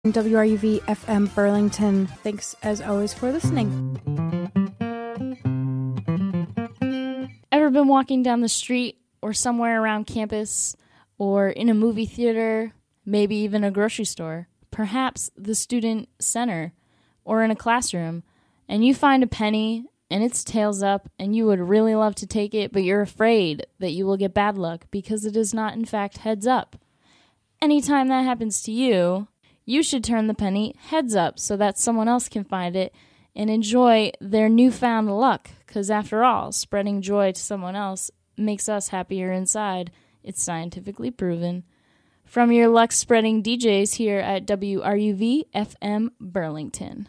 WRUV FM Burlington. Thanks as always for listening. Ever been walking down the street or somewhere around campus or in a movie theater, maybe even a grocery store, perhaps the student center or in a classroom, and you find a penny and it's tails up and you would really love to take it, but you're afraid that you will get bad luck because it is not in fact heads up. Anytime that happens to you, you should turn the penny heads up so that someone else can find it and enjoy their newfound luck, because after all, spreading joy to someone else makes us happier inside. It's scientifically proven. From your luck-spreading DJs here at WRUV FM Burlington.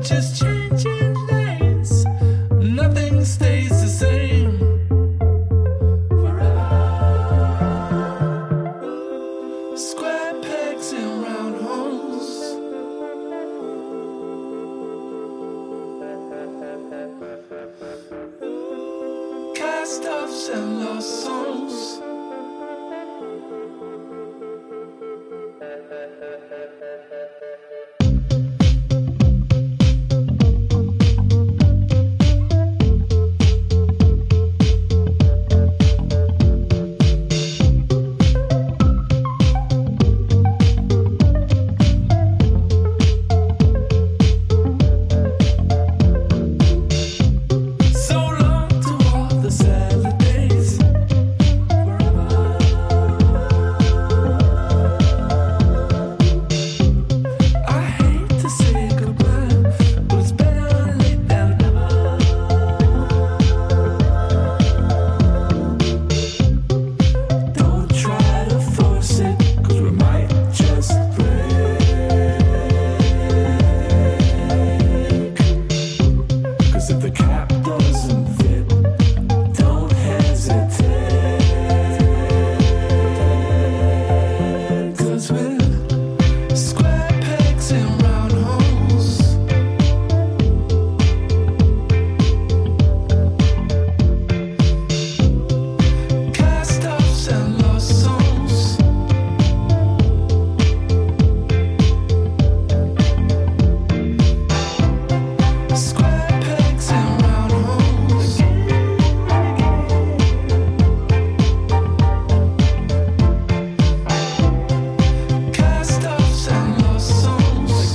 just changing lanes. Nothing stays the same forever. Square pegs in round holes. Cast-offs and lost souls. So long to all the salad days. I hate to say goodbye, but it's better late than never. Don't try to force it, 'cause we might just break. 'Cause if the cap doesn't fit, don't hesitate. 'Cause we're square pegs in round holes. Cast-offs and lost souls. Square pegs in round holes. Cast-offs and lost souls.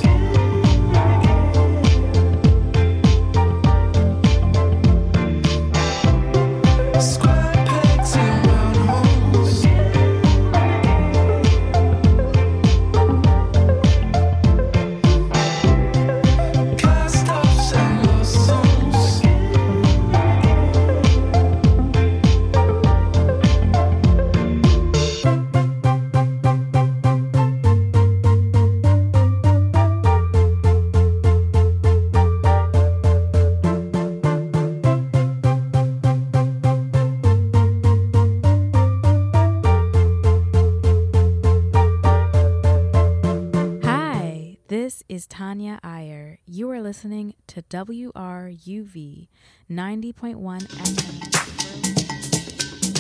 Square pegs in round holes. Cast-offs and lost souls. Hi, this is Tanya Iyer. You are listening to WRUV 90.1 FM.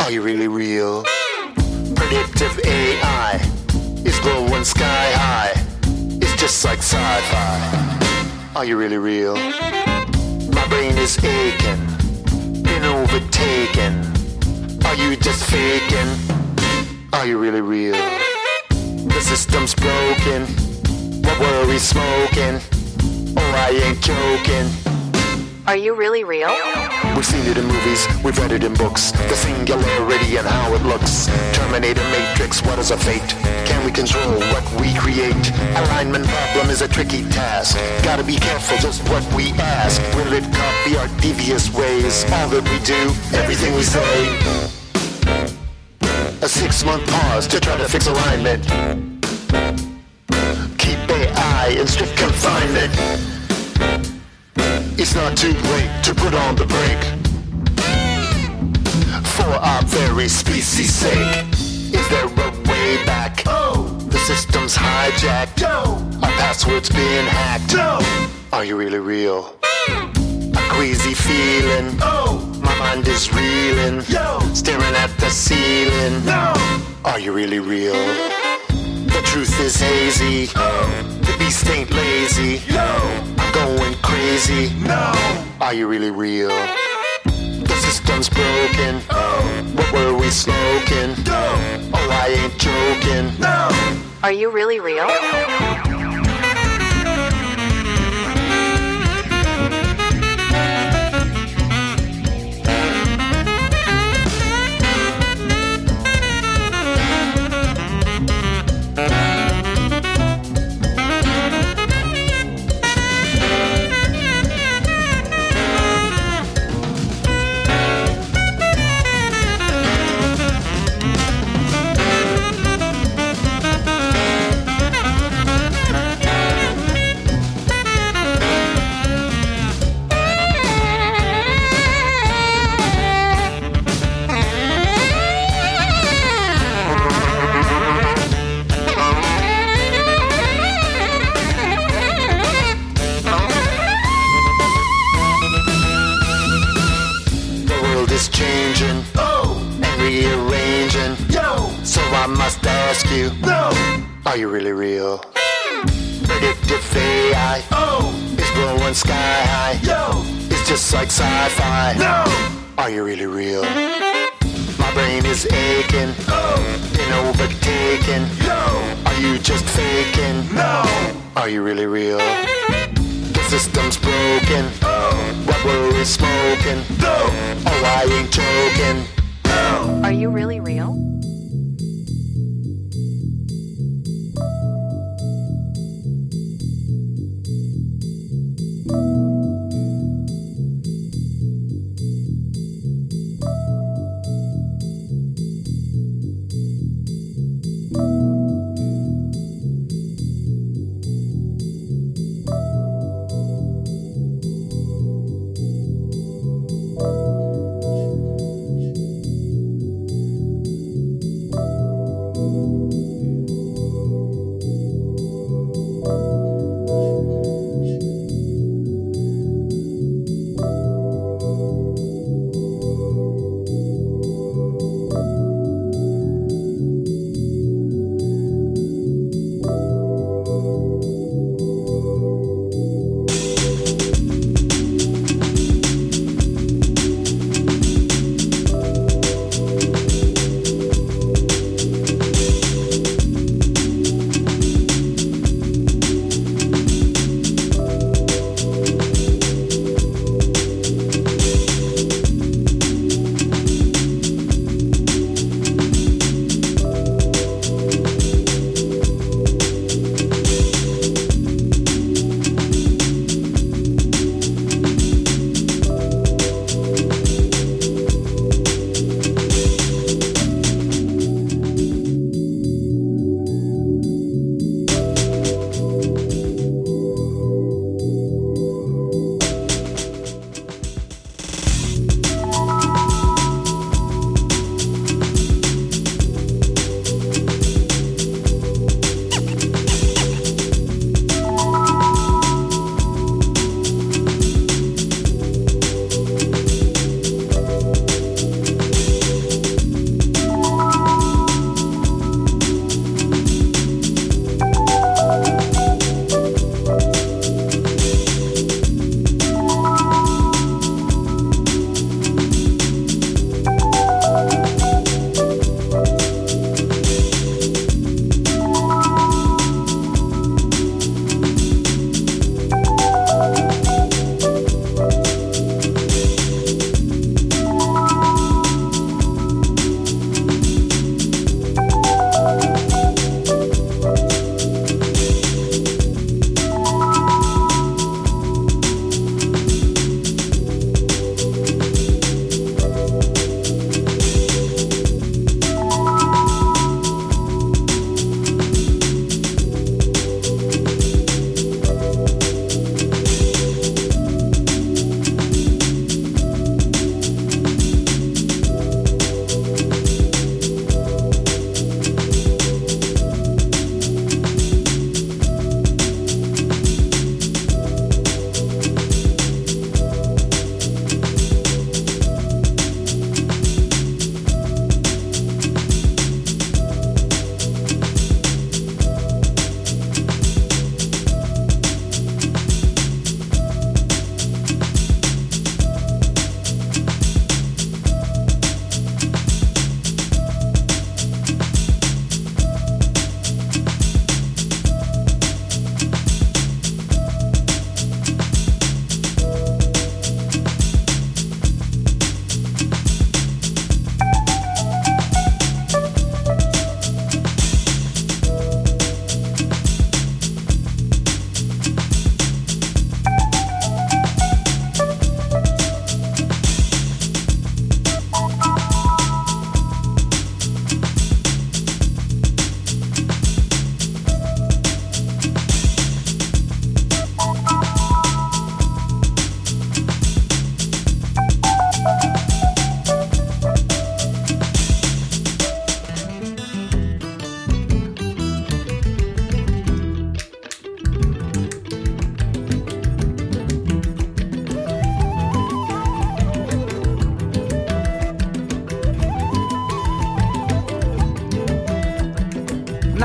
Are you really real? Predictive AI is glowing sky high. It's just like sci-fi. Are you really real? My brain is aching, been overtaken. Are you just faking? Are you really real? The system's broken. What were we smoking? Oh, I ain't joking. Are you really real? We've seen it in movies, we've read it in books. The singularity and how it looks. Terminator Matrix, what is our fate? Can we control what we create? Alignment problem is a tricky task. Gotta be careful just what we ask. Will it copy our devious ways? All that we do, everything we say. A 6-month pause to try to fix alignment. Keep AI in strict confinement. It's not too late to put on the brake. For our very species' sake. Is there a way back? Oh, the system's hijacked. No, our password's being hacked. No, are you really real? A queasy feeling. Oh, my mind is reeling. Yo, staring at the ceiling. No, are you really real? The truth is hazy. Oh, the beast ain't lazy. Yo, I'm going crazy. No, are you really real? The system's broken. Oh, what were we smoking? No, oh, I ain't joking. No, are you really real? Changing, oh, and rearranging, yo. So I must ask you, no, are you really real? Predictive AI, oh, is blowing sky high, yo. It's just like sci-fi, no, are you really real? My brain is aching, oh, been overtaken, yo. Are you just faking? No, are you really real? The system's broken. Oh, what were we smoking? No, oh, I ain't joking. No, are you really real?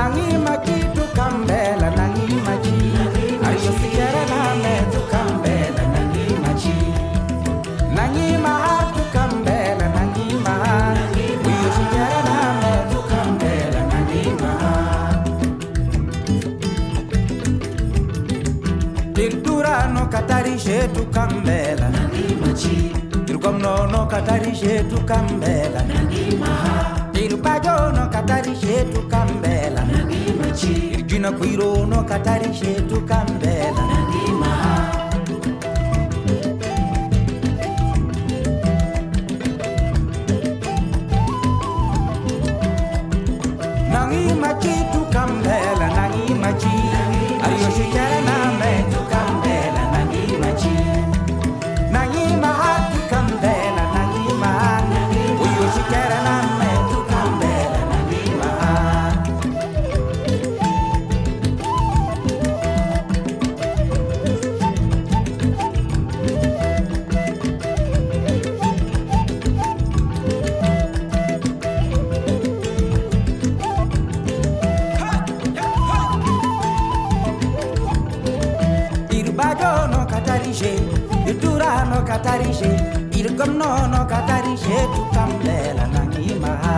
Nangi machi tu kambela, nangi machi. Are you figure na me tu kambela, nangi machi. Nangi maha tu kambela, nangi maha. Are you figure na me tu kambela, nangi maha. Tirtura no katarishe tu kambela, nangi machi. Tirgomno no katarishe tu kambela, nangi maha. Tirbajo no katarishe tu kambela, nangi machi. Irgina kuiro no katarishe tu kambela, nangi maha. Nangi machi tu kambela, nangi machi. Ayo shikara na me tu kambela, nangi machi. Nangi maha tu kambela, nangi maha. Ayo shikara na me tu kambela, nangi maha. Irbajo no katarishe, itura no katarishe, irgomno no katarishe tu kambela, nangi maha.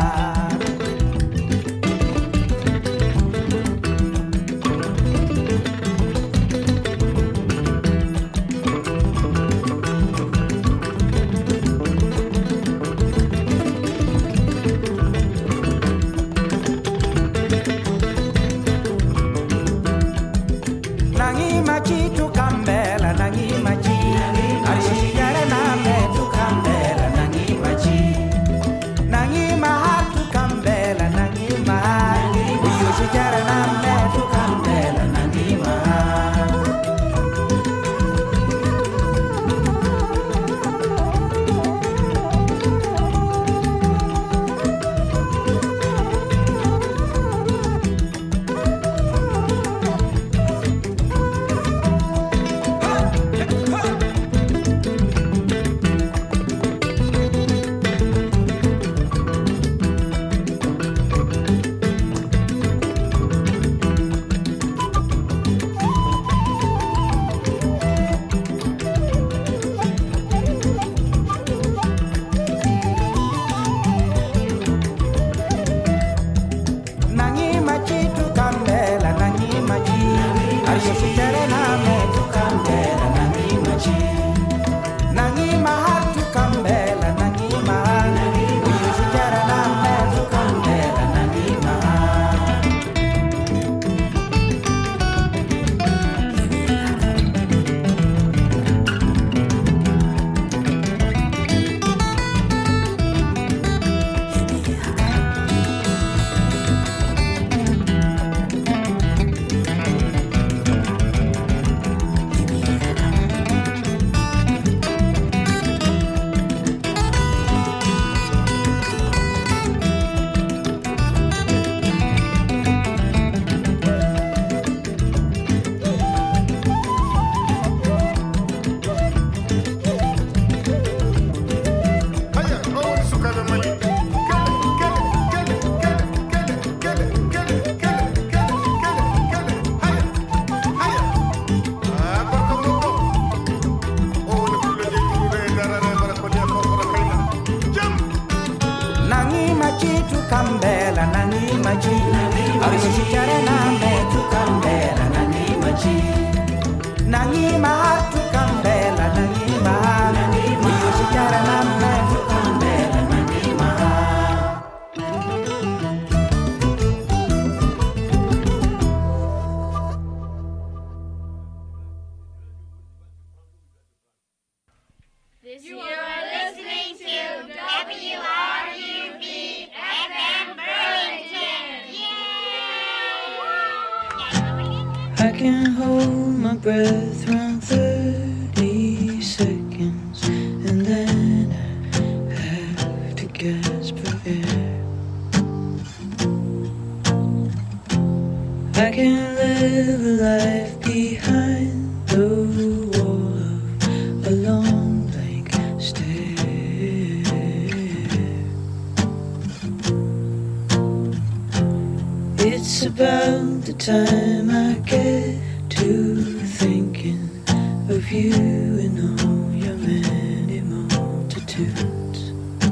Nangi machi tu kambela, nangi machi. Are you figure na me tu kambela, nangi machi. Nangi maha tu kambela, nangi maha. Are you figure na me tu kambela, nangi maha. Nangi machi tu kambela, nangi machi. Are you figure na me tu kambela, nangi machi. Nangi maha tu kambela, nangi maha. Are you figure na me tu kambela, nangi maha. Nangi machi tu kambela, nangi machi. Are you figure na me tu kambela, nangi machi. Nangi maha tu kambela, nangi maha. Are you figure na me tu kambela, nangi maha. You are listening to WRUB FM Burlington. I can hold my breath around 30 seconds and then I have to gasp for air. I can live a life behind the wall of a long blank stare. It's It's about the time I get to thinking of you and all your many multitudes.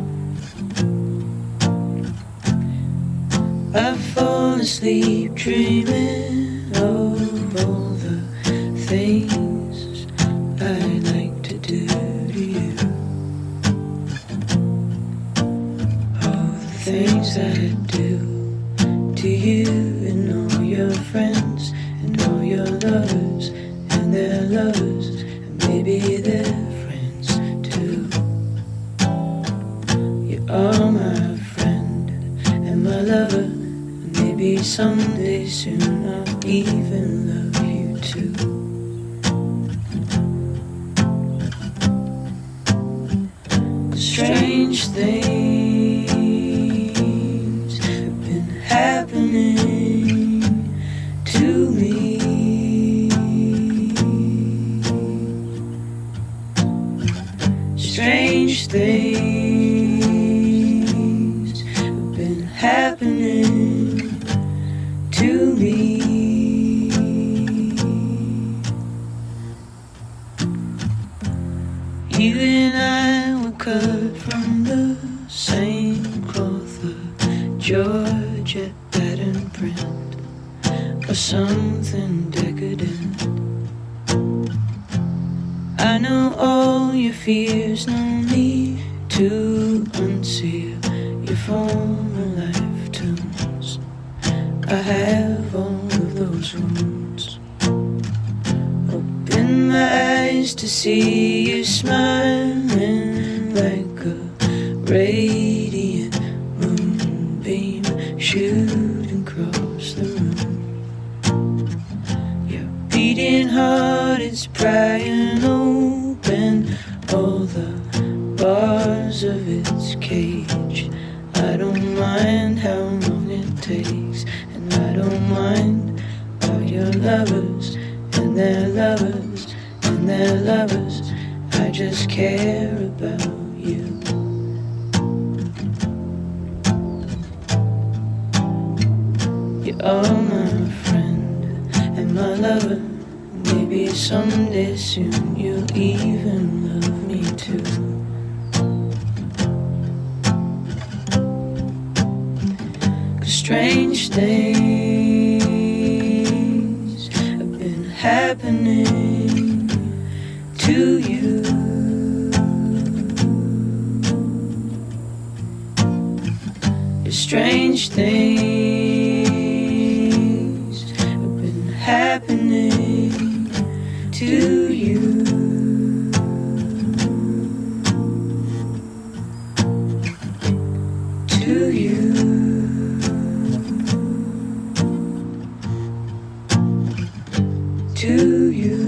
I fall asleep dreaming of all the things I like to do to you. All the things I do to you and all your friends and all your lovers and their lovers and maybe their friends too. You are my friend and my lover, and maybe someday soon I'll even love you too. Strange things have been happening to me. Strange things have been happening to me. You and I were cut from the same cloth, a Georgette pattern print, or something decadent. I know all your fears, no need to unseal your former lifetimes. I have all of those wounds. Open my eyes to see you smiling like a radiant moonbeam shooting across the room. Your beating heart is prying open all the bars of its cage. I don't mind how long it takes, and I don't mind all your lovers and their lovers and their lovers. I just care about you. You are my friend and my lover. Maybe someday soon you'll even love me too. 'Cause strange things have been happening to you. Strange things have been happening to you. To you. To you.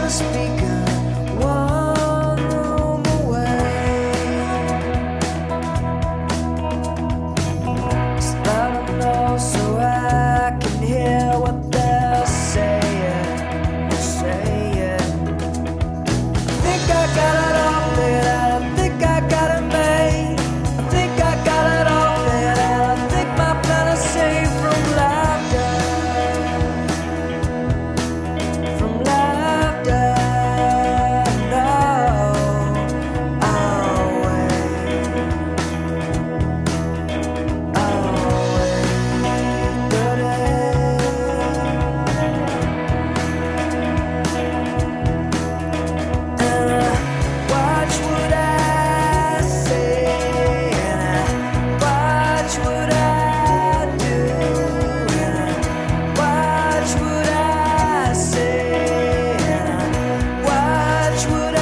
a speaker, one room away. So loud enough so I can hear what they're saying. I think I got it all figured out. I think I got it made. I think I got it all figured out. I think my plan is safe from laughter. From laughter. No, I'll wait. Watch what I say, and I watch what I do, and I watch what I say, and I watch what I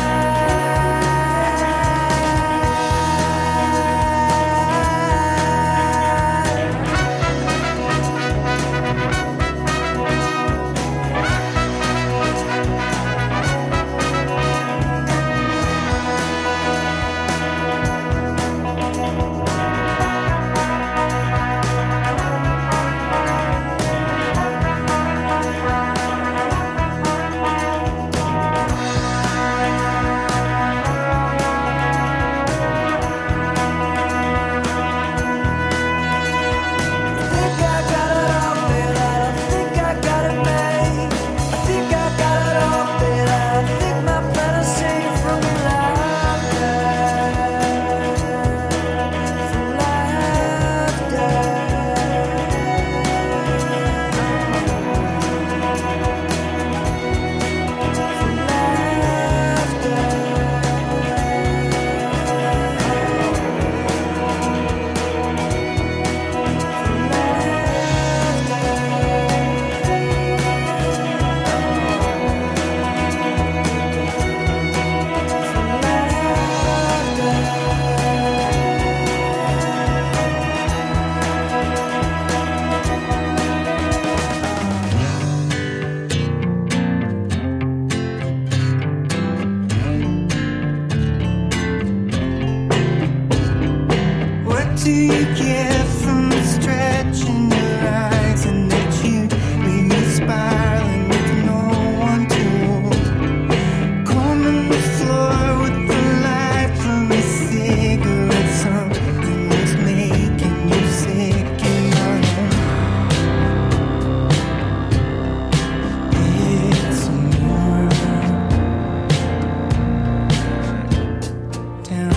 think I got it all figured out. I think I got it made. I think I got it all figured out. I think my plan is safe from laughter. From laughter. From What do you get from stretching your eyes and that you leave me spiraling with no one to hold? Combing the floor with the light from a cigarette, something that's making you sick in your head. It's a mirror down.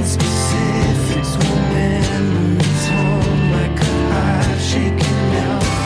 Now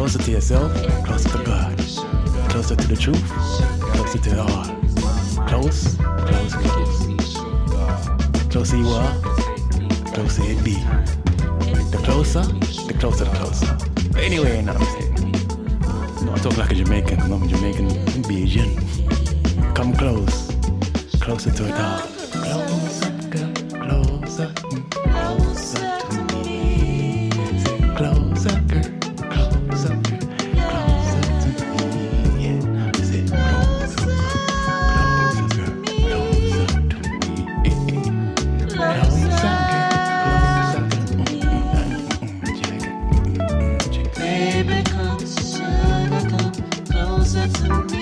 Closer to yourself, closer to God. Closer to the truth, closer to the heart. Close, close, close. Closer you are, closer it be. The closer, the closer, the closer. But anyway, you know what I'm saying? No, I talk like a Jamaican, I'm a Jamaican Bajan. Come close, closer to it all. Closer, girl, closer, closer to me. Closer, girl, closer, girl, closer to me. Yeah, that's it. Closer, girl, closer to me. Closer, girl, Baby, come closer to me.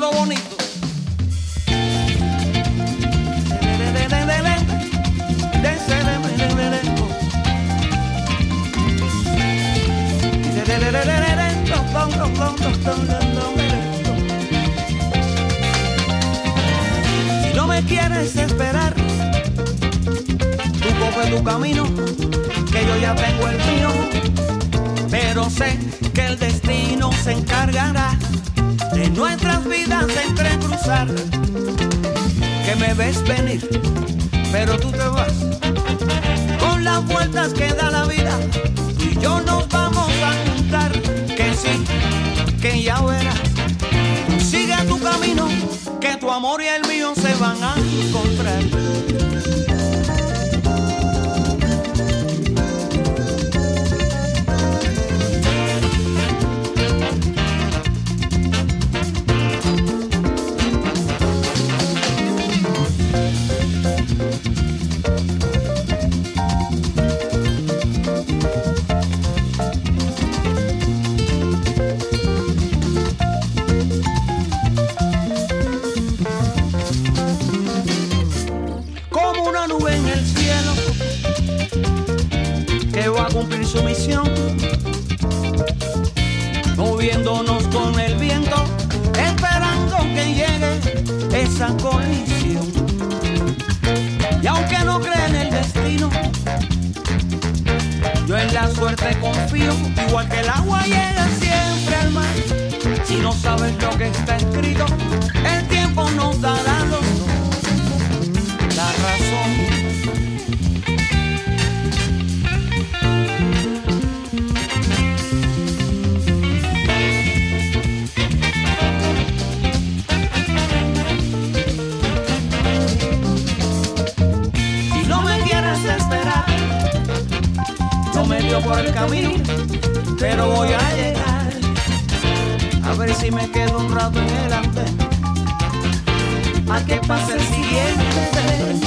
algo bonito. Si no me quieres esperar, tú coge tu camino, que yo ya tengo el mío. Pero sé que el destino se encargará de nuestras vidas entrecruzar. Que me ves venir, pero tú te vas. Con las vueltas que da la vida, tú y yo nos vamos a juntar. Que sí, que ya verás. Sigue tu camino, que tu amor y el mío se van a encontrar. Cumplir su misión, moviéndonos con el viento, esperando que llegue esa colisión. Y aunque no cree en el destino, yo en la suerte confío, igual que el agua llega siempre al mar. Si no sabes lo que está escrito, el tiempo nos dará los dos la razón. Medio por el camino, pero voy a llegar. A ver si me quedo un rato en el andén, a que pase el siguiente tren.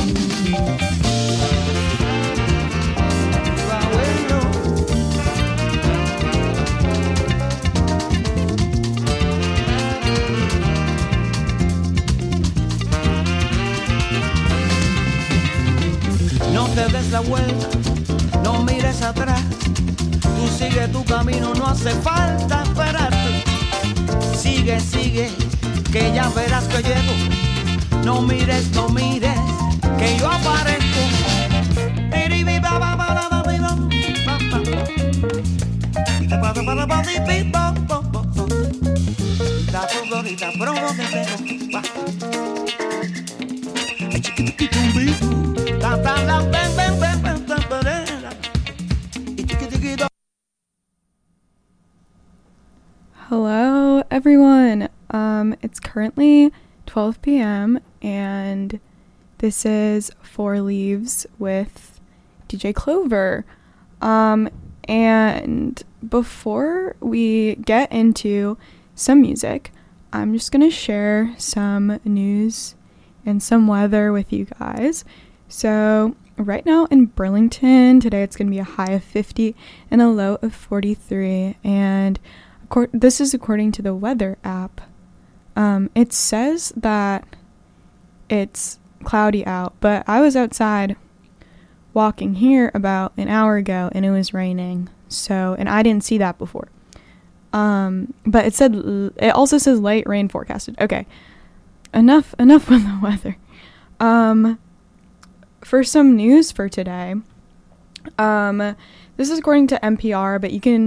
No te des la vuelta, no mires atrás, tú sigue tu camino, no hace falta esperarte. Sigue, sigue, que ya verás que llego. No mires, no mires, que yo aparezco. Hello, everyone. It's currently 12 p.m. and this is 4 Leaves with DJ Clover. And before we get into some music, I'm just going to share some news and some weather with you guys. So right now in Burlington, today it's going to be a high of 50 and a low of 43. And this is according to the weather app. It says that it's cloudy out, but I was outside walking here about an hour ago and it was raining. So, and I didn't see that before. But it also says light rain forecasted. Okay. Enough with the weather. For some news for today, this is according to NPR, but you can